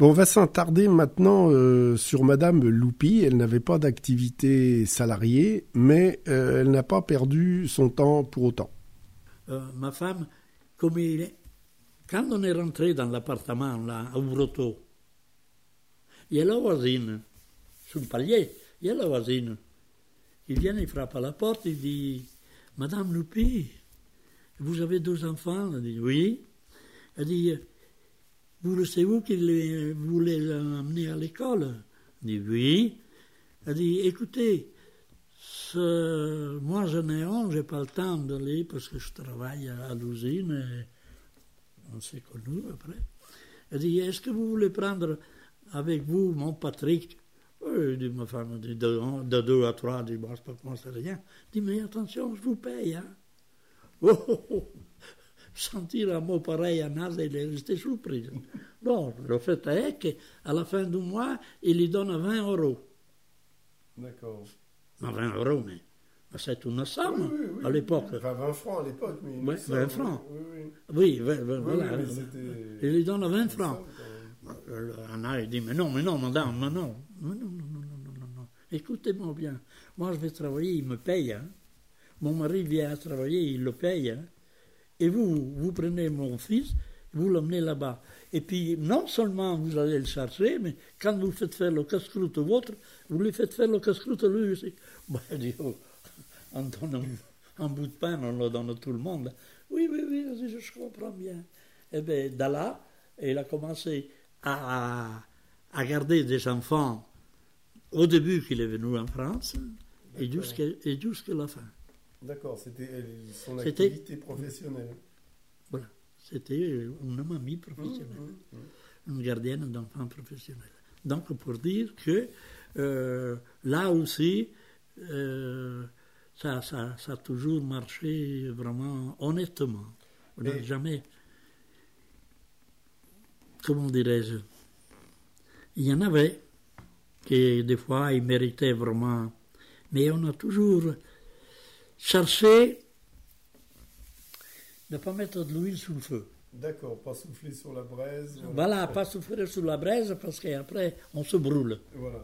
Bon, on va s'attarder maintenant euh, sur Madame Loupi. Elle n'avait pas d'activité salariée, mais euh, elle n'a pas perdu son temps pour autant. Euh, ma femme, comme il est, quand on est rentré dans l'appartement, là, à Ubroto, il y a la voisine, sur le palier, il y a la voisine. Il vient, il frappe à la porte, il dit « Madame Loupi, vous avez deux enfants ?» Elle dit « Oui. » Elle dit « Vous le savez-vous qu'il voulait l'emmener à l'école ?» Elle dit « Oui. » Elle dit « Écoutez, ce, moi j'en ai un, j'ai pas le temps d'aller parce que je travaille à l'usine et on s'est connus après. » Elle dit « Est-ce que vous voulez prendre avec vous mon Patrick ?» Oui, dit ma femme, dit de, de deux à trois, dit bon, c'est pas comment c'est rien. Dit mais attention, je vous paye, hein. Oh, oh, oh. Sentir un mot pareil à Naz, il est resté surpris. Bon, le fait est qu'à la fin du mois, il lui donne vingt euros. D'accord. vingt euros, mais, mais c'est une somme oui, oui, oui, à l'époque. Enfin, vingt francs à l'époque, mais. Oui, vingt francs. Oui, oui. Oui, vingt, vingt, oui, voilà. oui, il lui donne vingt francs. Anna, il dit, mais non, mais non, madame, mais non. Mais non, non, non, non, non, non. Écoutez-moi bien. Moi, je vais travailler, il me paye. Hein. Mon mari vient à travailler, il le paye. Hein. Et vous, vous prenez mon fils, vous l'emmenez là-bas. Et puis, non seulement vous allez le chercher, mais quand vous faites faire le casse-croûte vôtre, vous lui faites faire le casse-croûte lui aussi. Bon, il dit, oh, on donne un, un bout de pain, on le donne à tout le monde. Oui, oui, oui, je, je comprends bien. Et bien, de là, il a commencé à, à garder des enfants au début qu'il est venu en France et jusqu'à, et jusqu'à la fin. D'accord, c'était son c'était, activité professionnelle. Voilà, c'était une mamie professionnelle, mmh, mmh, mmh. une gardienne d'enfants professionnels. Donc pour dire que euh, là aussi, euh, ça, ça, ça a toujours marché vraiment honnêtement. On n'a jamais... Comment dirais-je, il y en avait qui, des fois, ils méritaient vraiment, mais on a toujours cherché de ne pas mettre de l'huile sous le feu. D'accord, pas souffler sur la braise. Voilà, voilà pas souffler sur la braise parce qu'après, on se brûle. Voilà.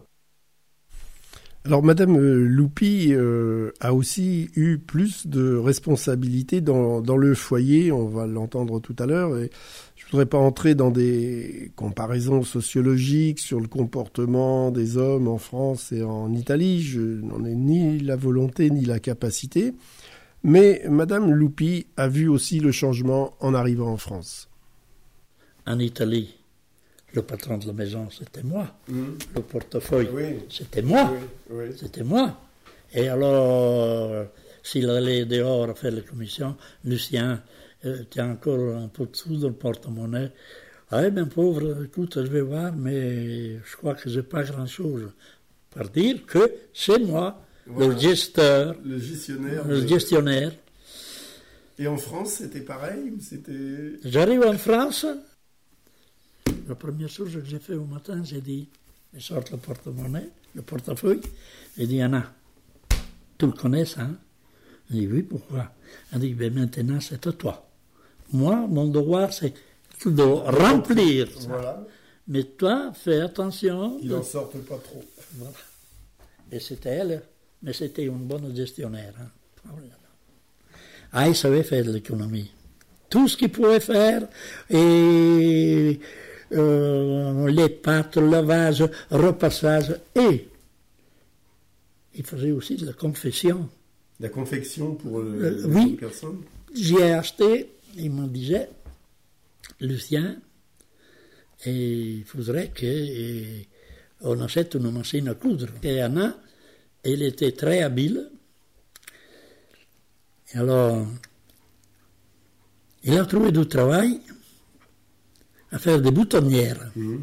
Alors, Madame Loupi euh, a aussi eu plus de responsabilités dans, dans le foyer, on va l'entendre tout à l'heure, et je ne voudrais pas entrer dans des comparaisons sociologiques sur le comportement des hommes en France et en Italie, je n'en ai ni la volonté ni la capacité, mais Madame Loupi a vu aussi le changement en arrivant en France. En Italie, le patron de la maison, c'était moi. Mmh. Le portefeuille, oui. c'était moi. Oui, oui. C'était moi. Et alors, s'il allait dehors faire la commission, Lucien, euh, tu as encore un peu de sous dans le porte-monnaie. Ah, bien pauvre, écoute, je vais voir, mais je crois que j'ai pas grand-chose. Par dire que c'est moi, voilà. le gesteur. Le gestionnaire. Le gestionnaire. Et en France, c'était pareil ou c'était... J'arrive en France... La première chose que j'ai fait au matin, j'ai dit, je sors le porte-monnaie, le portefeuille, j'ai dit, Anna, tu le connais ça, hein? Elle dit, oui, pourquoi? Elle dit, ben maintenant, c'est à toi. Moi, mon devoir, c'est de remplir ça. Voilà. Mais toi, fais attention. Il n'en sorte pas trop. Voilà. Et c'était elle, mais c'était une bonne gestionnaire. Hein? Ah, il savait faire de l'économie. Tout ce qu'il pouvait faire, et... Euh, les pâtes, le lavage, repassage, et il faisait aussi de la confection. La confection pour le, euh, oui, personne. J'ai acheté, il me disait, Lucien, et il faudrait qu'on achète une machine à coudre. Et Anna, elle était très habile. Et alors, il a trouvé du travail à faire des boutonnières. Mmh.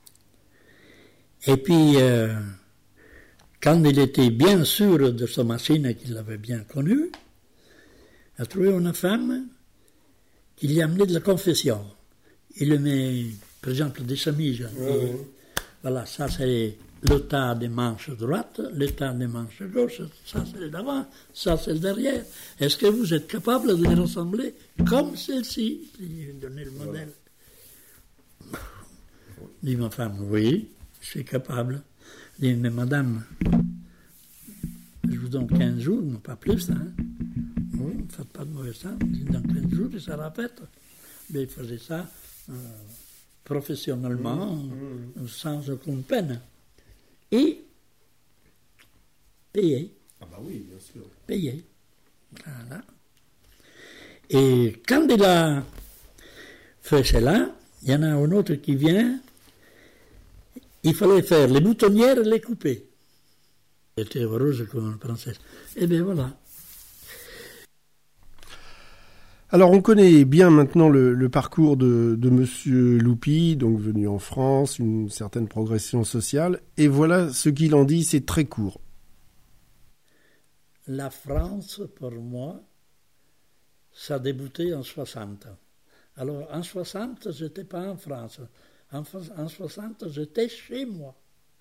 Et puis, euh, quand il était bien sûr de sa machine, qu'il l'avait bien connue, il a trouvé une femme qui lui a amené de la confection. Il lui met, par exemple, des chemises. Mmh. Et, voilà, ça c'est le tas des manches droites, le tas des manches gauches, ça c'est le d'avant, ça c'est le derrière. Est-ce que vous êtes capable de les ressembler comme celle-ci? Il lui a donné le modèle. Dit ma femme, oui, je suis capable. Dit, mais madame, je vous donne quinze jours, mais pas plus, hein. Oui, ne faites pas de mauvais temps. Dit, dans quinze jours, il sera fait. Mais il faisait ça euh, professionnellement, mmh, mmh. sans aucune peine. Et payé. Ah bah oui, bien sûr. Payé. Voilà. Et quand il a fait cela, il y en a un autre qui vient, il fallait faire les boutonnières et les couper. J'étais heureuse comme une princesse. Et bien voilà. Alors on connaît bien maintenant le, le parcours de, de Monsieur Loupi, donc venu en France, une certaine progression sociale, et voilà ce qu'il en dit, c'est très court. La France, pour moi, ça a débuté en soixante. Alors en soixante, je n'étais pas en France. En, en soixante, j'étais chez moi.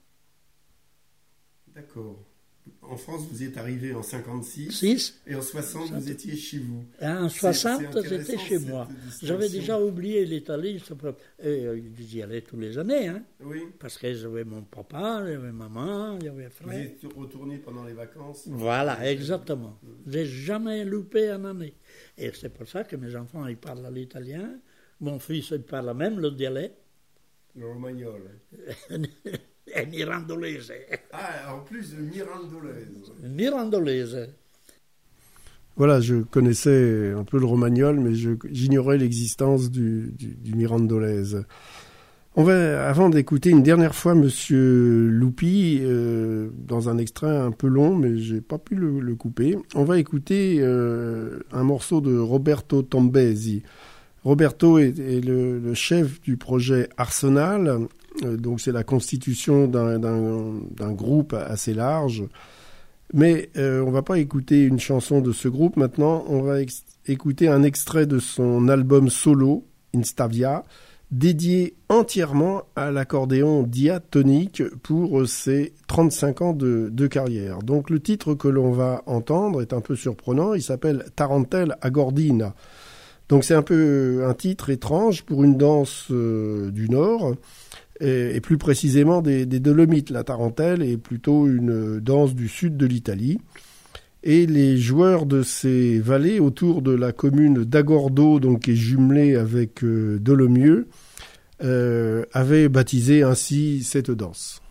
D'accord. En France, vous êtes arrivé en cinquantasix. Six. Et en soixante, soixante, vous étiez chez vous. Et en soixante, j'étais chez moi. J'avais déjà oublié l'Italie. J'y allais tous les années. Hein, oui. Parce que j'avais mon papa, j'avais maman, j'avais frère. Vous êtes retourné pendant les vacances. Voilà, exactement. Je n'ai jamais loupé une année. Et c'est pour ça que mes enfants, ils parlent l'italien. Mon fils, il parle même le dialecte. Le romagnol. È mirandolese. Ah, en plus de mirandolese. Mirandolese. Voilà, je connaissais un peu le romagnol, mais je, j'ignorais l'existence du, du, du mirandolese. On va, avant d'écouter une dernière fois Monsieur Loupi, euh, dans un extrait un peu long, mais j'ai pas pu le, le couper, on va écouter euh, un morceau de Roberto Tambesi. Roberto est, est le, le chef du projet Arsenal. Donc c'est la constitution d'un, d'un, d'un groupe assez large. Mais euh, on ne va pas écouter une chanson de ce groupe maintenant, on va ex- écouter un extrait de son album solo, Instavia, dédié entièrement à l'accordéon diatonique pour ses trente-cinq ans de, de carrière. Donc le titre que l'on va entendre est un peu surprenant, il s'appelle Tarantelle Agordina. Donc c'est un peu un titre étrange pour une danse euh, du Nord, et, et plus précisément des, des Dolomites. La tarentelle est plutôt une danse du sud de l'Italie. Et les joueurs de ces vallées autour de la commune d'Agordo, donc qui est jumelée avec euh, Dolomieu, euh, avaient baptisé ainsi cette danse.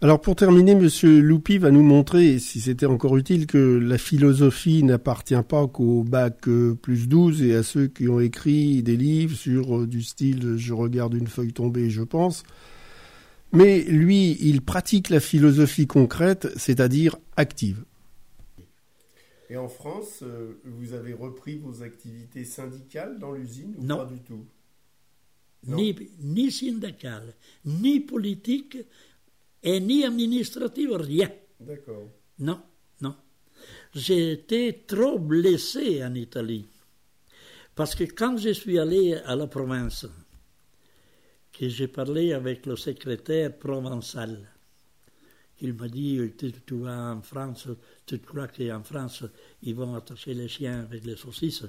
Alors pour terminer, Monsieur Loupi va nous montrer, si c'était encore utile, que la philosophie n'appartient pas qu'au bac euh, plus douze et à ceux qui ont écrit des livres sur euh, du style « je regarde une feuille tomber et je pense ». Mais lui, il pratique la philosophie concrète, c'est-à-dire active. Et en France, euh, vous avez repris vos activités syndicales dans l'usine ou non. pas du tout? Ni, ni syndicales, ni politiques, et ni administrative, rien. D'accord. Non, non. J'ai été trop blessé en Italie. Parce que quand je suis allé à la province, que j'ai parlé avec le secrétaire provençal, il m'a dit, tu, tu vas en France, tu crois qu'en France, ils vont attacher les chiens avec les saucisses?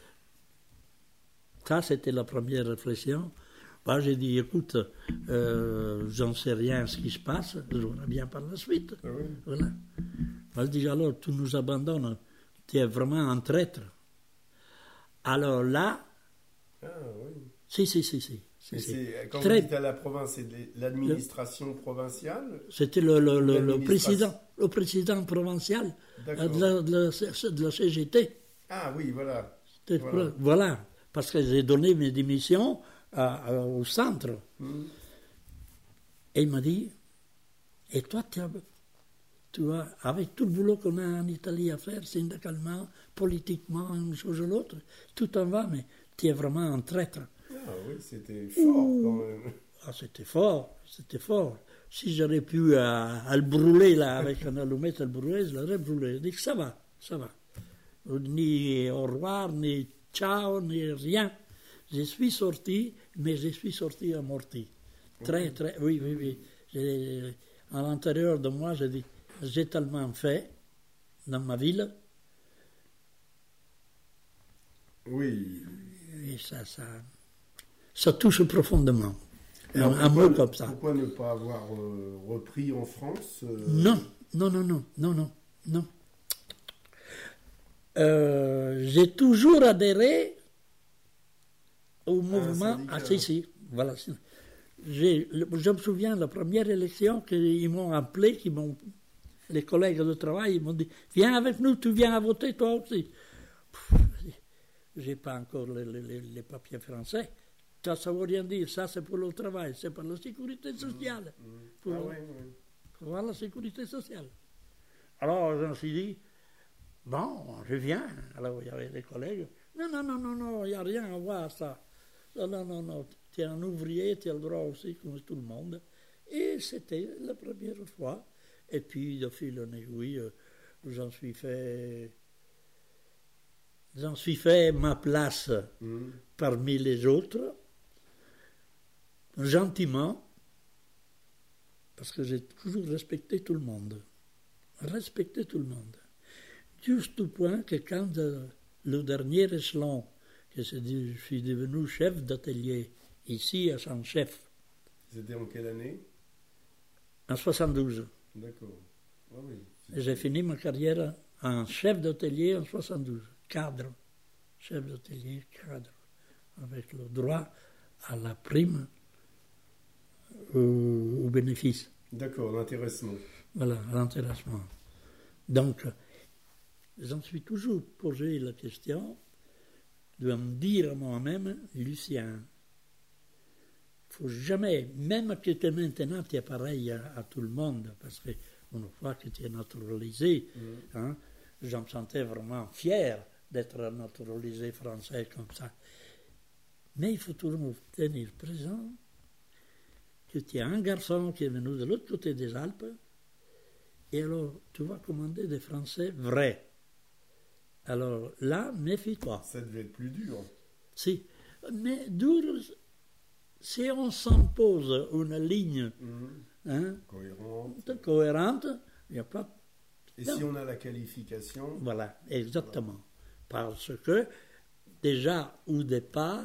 Ça, c'était la première réflexion. Bah, j'ai dit, écoute, euh, j'en sais rien ce qui se passe, je verrai bien par la suite. Ah oui. Voilà. Bah, je dis, alors, tu nous abandonnes, tu es vraiment un traître. Alors là, ah, oui. si, si, si, si. Mais si, c'est, quand Très... vous dites à la province, c'est l'administration le... provinciale? C'était le, le, le, le, président, le président provincial de la, de, la, de la C G T. Ah oui, voilà. Voilà. voilà, parce que j'ai donné mes démissions à, à, au centre. Mmh. Et il m'a dit, et toi, tu, as, tu vois, avec tout le boulot qu'on a en Italie à faire, syndicalement, politiquement, une chose ou l'autre, tout en va, mais tu es vraiment un traître. Ah oui, c'était fort Ouh. Quand même. Ah, c'était fort, c'était fort. Si j'aurais pu à, à le brûler là, avec un allumette à le brûler, je l'aurais brûlé. Je dis que ça va, ça va. Ni au revoir, ni ciao, ni rien. Je suis sorti, mais je suis sorti amorti. Très, oui. très, oui, oui, oui. J'ai, à l'intérieur de moi, j'ai dit, j'ai tellement fait dans ma ville. Oui. Et ça, ça, ça touche profondément. Alors, un pourquoi, mot comme ça. Pourquoi ne pas avoir euh, repris en France euh... Non, non, non, non, non, non, non. Euh, j'ai toujours adhéré au mouvement. Ah, si, si, voilà. J'ai, je me souviens de la première élection qu'ils m'ont appelé, qu'ils m'ont, les collègues de travail, ils m'ont dit, viens avec nous, tu viens à voter toi aussi. J'ai pas encore les, les, les papiers français. Ça, ça veut rien dire. Ça, c'est pour le travail, c'est pour la sécurité sociale. Mmh, mmh. Pour, ah, oui, oui. pour la sécurité sociale. Alors, je me suis dit, bon, je viens. Alors, il y avait des collègues. Non, non, non, non, non, il n'y a rien à voir, ça. Non, non, non, non. Tu es un ouvrier, tu as le droit aussi, comme tout le monde. Et c'était la première fois. Et puis, de fil en aiguille, j'en suis fait... J'en suis fait ma place mmh. parmi les autres, gentiment, parce que j'ai toujours respecté tout le monde. Respecté tout le monde. Juste au point que quand de, le dernier échelon, que je suis devenu chef d'atelier, ici à Saint-Chef. C'était en quelle année? En soixante-douze. D'accord. Ah oui, et j'ai fini ma carrière en chef d'atelier en soixante-douze. Cadre, chef d'atelier, cadre, avec le droit à la prime au, au bénéfice. D'accord, l'intéressement. Voilà, l'intéressement. Donc, j'en suis toujours posé la question de me dire à moi-même, Lucien, il ne faut jamais, même que maintenant tu es pareil à, à tout le monde, parce qu'une fois que tu es naturalisé, mmh. hein, je me sentais vraiment fier d'être naturalisé français comme ça. Mais il faut toujours tenir présent que tu es un garçon qui est venu de l'autre côté des Alpes, et alors tu vas commander des Français vrais. Alors là, méfie-toi. Ça devait être plus dur. Si, mais dur, si on s'impose une ligne mmh. hein, cohérente, cohérente, il n'y a pas... Et non. Si on a la qualification... Voilà, exactement. Voilà. Parce que, déjà, au départ,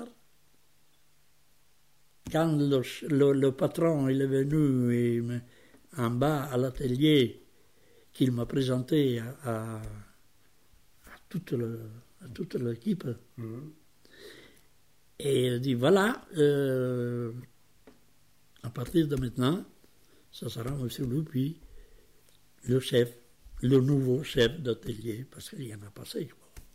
quand le, le, le patron il est venu et, en bas à l'atelier, qu'il m'a présenté à, à, à, toute, le, à toute l'équipe, mmh. et il dit, voilà, euh, à partir de maintenant, ça sera M. Loupi, le chef, le nouveau chef d'atelier, parce qu'il y en a passé.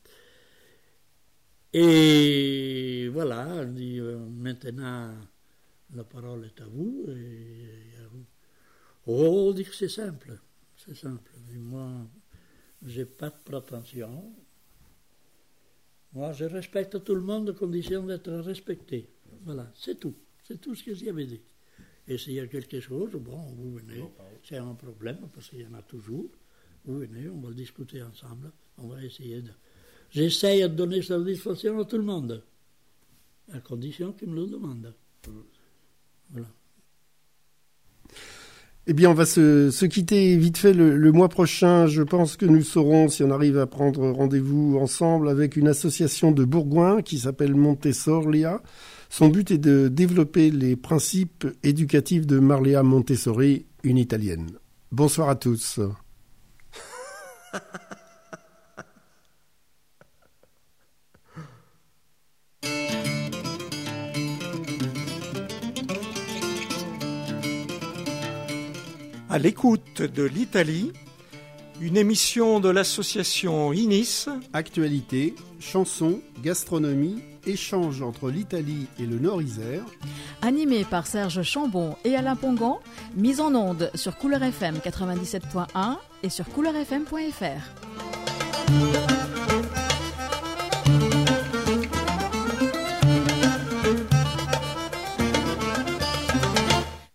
Et voilà, on dit, euh, maintenant, la parole est à vous. Et, et, oh, on dit que c'est simple, c'est simple. Et moi, j'ai pas de prétention. Moi, je respecte tout le monde à condition d'être respecté. Voilà, c'est tout. C'est tout ce que j'avais dit. Et s'il y a quelque chose, bon, vous venez. C'est un problème, parce qu'il y en a toujours. Vous venez, on va le discuter ensemble. On va essayer de... J'essaye de donner satisfaction à tout le monde, à condition qu'il me le demande. Voilà. Eh bien, on va se, se quitter vite fait le, le mois prochain. Je pense que nous saurons si on arrive à prendre rendez-vous ensemble avec une association de Bourgoin qui s'appelle Montessori. Son but est de développer les principes éducatifs de Marlia Montessori, une Italienne. Bonsoir à tous. À l'écoute de l'Italie, une émission de l'association I N I S. Actualité, chansons, gastronomie, échange entre l'Italie et le Nord-Isère. Animé par Serge Chambon et Alain Pongan, mise en onde sur Couleur F M quatre-vingt-dix-sept point un et sur couleur f m point f r.